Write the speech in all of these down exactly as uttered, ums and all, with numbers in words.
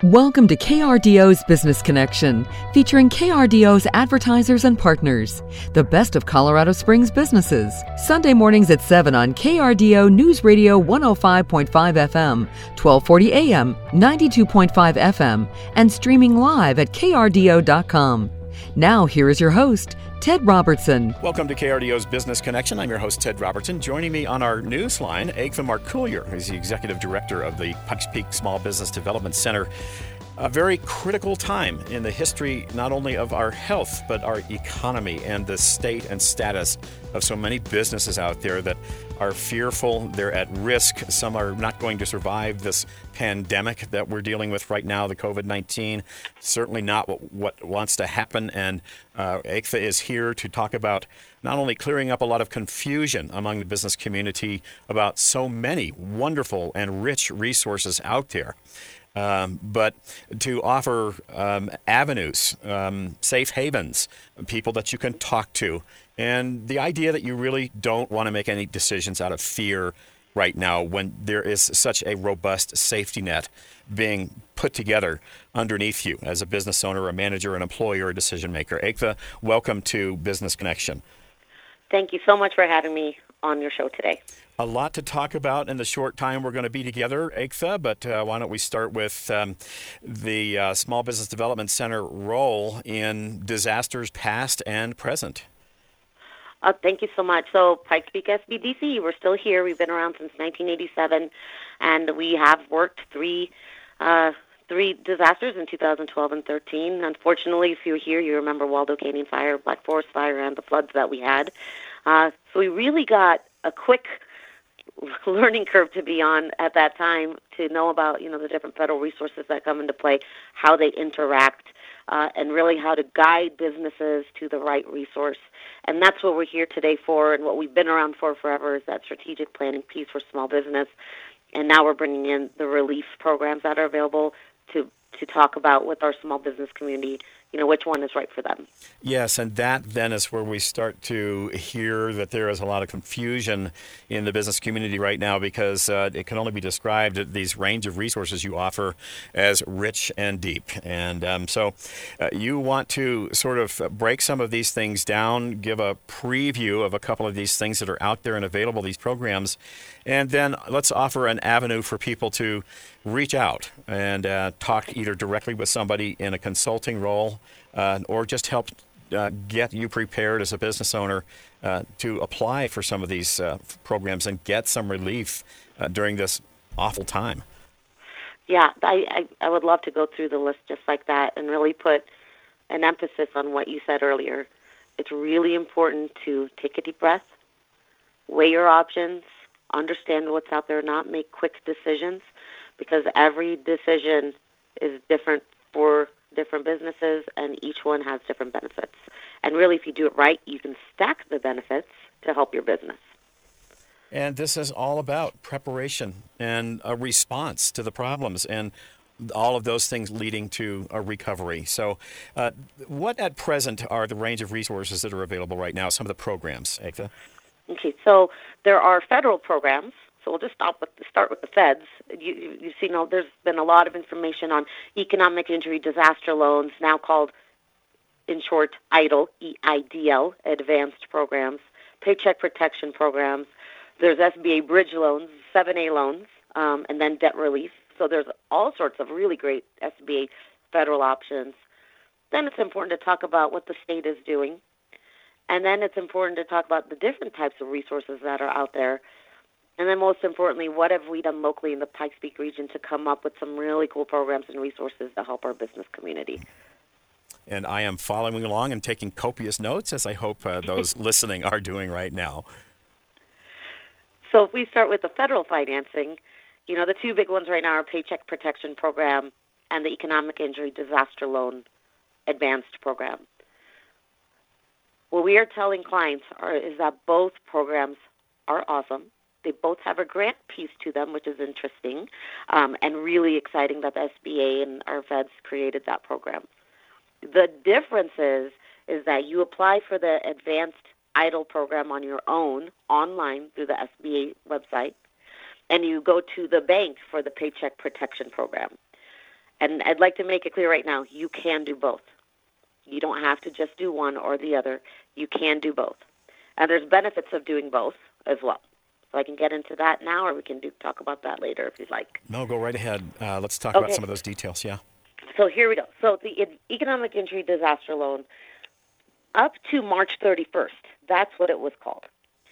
Welcome to K R D O's Business Connection, featuring K R D O's advertisers and partners, the best of Colorado Springs businesses. Sunday mornings at seven on K R D O News Radio one oh five point five F M, twelve forty A M, ninety-two point five F M, and streaming live at K R D O dot com. Now, here is your host, Ted Robertson. Welcome to K R D O's Business Connection. I'm your host, Ted Robertson. Joining me on our news line, Agtha Markullier, who's the Executive Director of the Pikes Peak Small Business Development Center. A very critical time in the history not only of our health, but our economy and the state and status of so many businesses out there that are fearful, they're at risk. Some are not going to survive this pandemic that we're dealing with right now, the covid nineteen. Certainly not what, what wants to happen. And uh, Agtha is here to talk about not only clearing up a lot of confusion among the business community about so many wonderful and rich resources out there, Um, but to offer um, avenues, um, safe havens, people that you can talk to, and the idea that you really don't want to make any decisions out of fear right now when there is such a robust safety net being put together underneath you as a business owner, a manager, an employer, a decision maker. Agtha, welcome to Business Connection. Thank you so much for having me on your show today. A lot to talk about in the short time we're going to be together, Agtha, but uh, why don't we start with um, the uh, Small Business Development Center role in disasters past and present. Uh, thank you so much. So Pikes Peak S B D C, we're still here. We've been around since nineteen eighty-seven, and we have worked three uh, three disasters in two thousand twelve and thirteen. Unfortunately, if you're here, you remember Waldo Canyon Fire, Black Forest Fire, and the floods that we had. Uh, so we really got a quick learning curve to be on at that time to know about, you know, the different federal resources that come into play, how they interact, uh, and really how to guide businesses to the right resource. And that's what we're here today for, and what we've been around for forever is that strategic planning piece for small business. And now we're bringing in the relief programs that are available to to talk about with our small business community, you know, which one is right for them. Yes, and that then is where we start to hear that there is a lot of confusion in the business community right now because uh, it can only be described, these range of resources you offer, as rich and deep. And um, so uh, you want to sort of break some of these things down, give a preview of a couple of these things that are out there and available, these programs, and then let's offer an avenue for people to reach out and uh, talk either directly with somebody in a consulting role uh, or just help uh, get you prepared as a business owner uh, to apply for some of these uh, programs and get some relief uh, during this awful time. Yeah, I, I, I would love to go through the list just like that and really put an emphasis on what you said earlier. It's really important to take a deep breath, weigh your options, understand what's out there, not make quick decisions, because every decision is different for different businesses, and each one has different benefits. And really, if you do it right, you can stack the benefits to help your business. And this is all about preparation and a response to the problems and all of those things leading to a recovery. So uh, what at present are the range of resources that are available right now, some of the programs, Agtha? Okay, so there are federal programs. So we'll just stop with, start with the feds. You, you, you've seen, oh, there's been a lot of information on economic injury disaster loans, now called, in short, EIDL, E I D L, advanced programs, paycheck protection programs. There's S B A bridge loans, seven A loans, um, and then debt relief. So there's all sorts of really great S B A federal options. Then it's important to talk about what the state is doing. And then it's important to talk about the different types of resources that are out there. And then most importantly, what have we done locally in the Pikes Peak region to come up with some really cool programs and resources to help our business community? And I am following along and taking copious notes, as I hope uh, those listening are doing right now. So if we start with the federal financing, you know, the two big ones right now are Paycheck Protection Program and the Economic Injury Disaster Loan Advanced Program. What we are telling clients are, is that both programs are awesome. They both have a grant piece to them, which is interesting um, and really exciting that the S B A and our feds created that program. The difference is, is that you apply for the advanced EIDL program on your own online through the S B A website, and you go to the bank for the Paycheck Protection Program. And I'd like to make it clear right now, you can do both. You don't have to just do one or the other. You can do both. And there's benefits of doing both as well. So I can get into that now, or we can do, talk about that later if you'd like. No, go right ahead. Uh, let's talk okay. about some of those details, yeah. So here we go. So the Economic Injury Disaster Loan, up to March thirty-first, that's what it was called.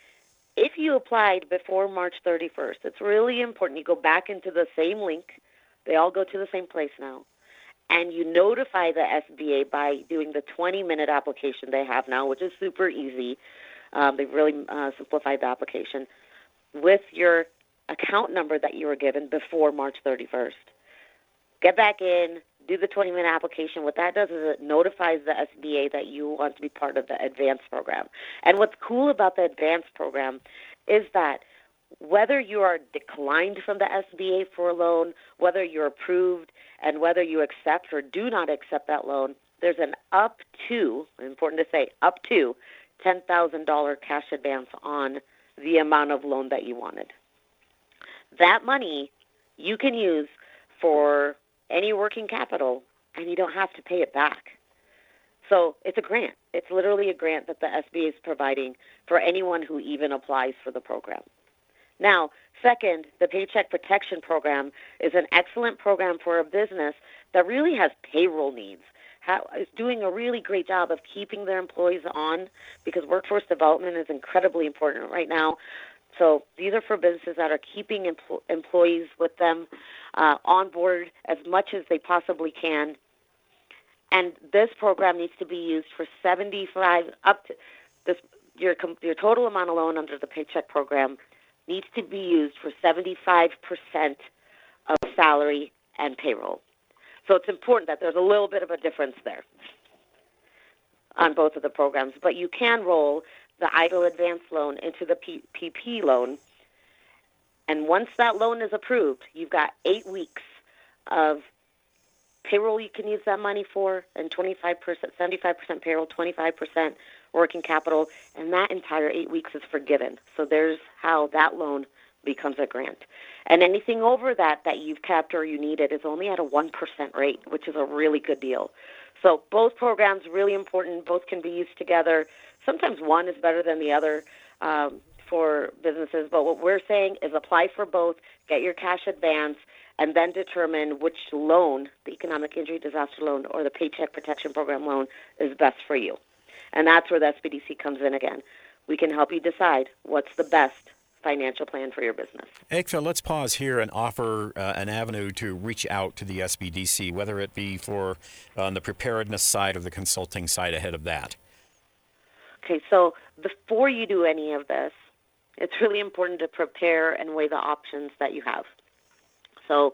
If you applied before March thirty-first, it's really important you go back into the same link. They all go to the same place now. And you notify the S B A by doing the twenty-minute application they have now, which is super easy. Um, they've really uh, simplified the application with your account number that you were given before March thirty-first. Get back in, do the twenty-minute application. What that does is it notifies the S B A that you want to be part of the advanced program. And what's cool about the advanced program is that whether you are declined from the S B A for a loan, whether you're approved, and whether you accept or do not accept that loan, there's an up to, important to say, up to ten thousand dollars cash advance on the amount of loan that you wanted. That money you can use for any working capital, and you don't have to pay it back. So it's a grant. It's literally a grant that the S B A is providing for anyone who even applies for the program. Now, second, the Paycheck Protection Program is an excellent program for a business that really has payroll needs, how, is doing a really great job of keeping their employees on, because workforce development is incredibly important right now. So these are for businesses that are keeping empl- employees with them uh, on board as much as they possibly can. And this program needs to be used for seventy-five up to this your your total amount of loan under the Paycheck Program needs to be used for seventy-five percent of salary and payroll. So it's important that there's a little bit of a difference there on both of the programs. But you can roll the EIDL Advance loan into the P- PP loan. And once that loan is approved, you've got eight weeks of payroll you can use that money for, and twenty-five percent, seventy-five percent payroll, twenty-five percent working capital, and that entire eight weeks is forgiven. So there's how that loan becomes a grant. And anything over that that you've kept or you needed is only at a one percent rate, which is a really good deal. So both programs really important. Both can be used together. Sometimes one is better than the other um, for businesses, but what we're saying is apply for both, get your cash advance, and then determine which loan, the Economic Injury Disaster Loan or the Paycheck Protection Program loan, is best for you. And that's where the S B D C comes in again. We can help you decide what's the best financial plan for your business. Egfa, let's pause here and offer uh, an avenue to reach out to the S B D C, whether it be for uh, on the preparedness side or the consulting side ahead of that. Okay, so before you do any of this, it's really important to prepare and weigh the options that you have. So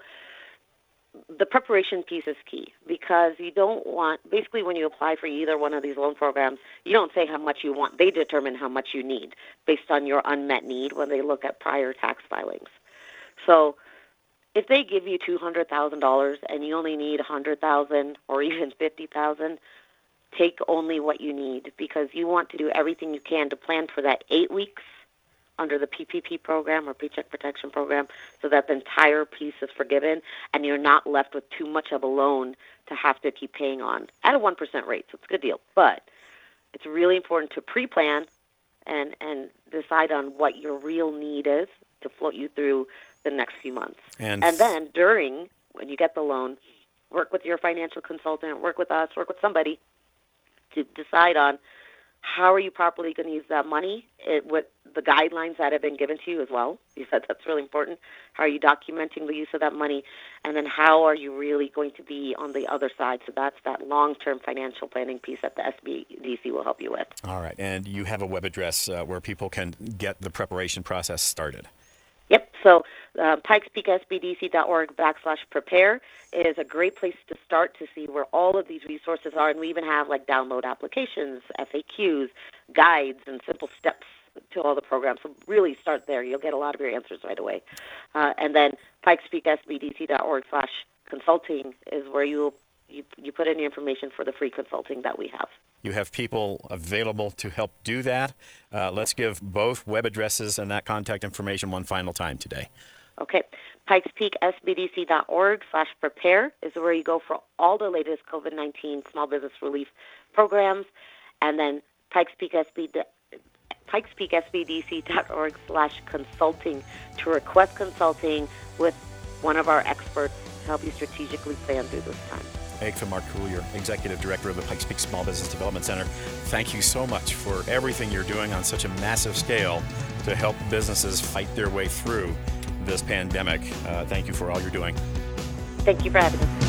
the preparation piece is key, because you don't want, basically when you apply for either one of these loan programs, you don't say how much you want. They determine how much you need based on your unmet need when they look at prior tax filings. So if they give you two hundred thousand dollars and you only need one hundred thousand dollars or even fifty thousand dollars, take only what you need, because you want to do everything you can to plan for that eight weeks under the P P P program or Paycheck Protection Program, so that the entire piece is forgiven and you're not left with too much of a loan to have to keep paying on at a one percent rate. So it's a good deal. But it's really important to pre-plan and, and decide on what your real need is to float you through the next few months. And, and then during, when you get the loan, work with your financial consultant, work with us, work with somebody to decide on how are you properly going to use that money, it, what the guidelines that have been given to you as well. You said that's really important. How are you documenting the use of that money? And then how are you really going to be on the other side? So that's that long-term financial planning piece that the S B D C will help you with. All right. And you have a web address uh, where people can get the preparation process started. Yep. So uh, pikes peak S B D C dot org backslash prepare is a great place to start to see where all of these resources are. And we even have like download applications, F A Qs, guides, and simple steps to all the programs. So really start there. You'll get a lot of your answers right away. Uh, and then pikes peak S B D C dot org slash consulting is where you, you you put in your information for the free consulting that we have. You have people available to help do that. Uh, let's give both web addresses and that contact information one final time today. Okay. Pikes Peak S B D C dot org slash prepare is where you go for all the latest COVID nineteen small business relief programs. And then Pikes Peak S B D C Pikes Peak S B D C dot org slash consulting to request consulting with one of our experts to help you strategically plan through this time. Egfa Marcoullier, Executive Director of the Pikes Peak Small Business Development Center. Thank you so much for everything you're doing on such a massive scale to help businesses fight their way through this pandemic. Uh, thank you for all you're doing. Thank you for having us.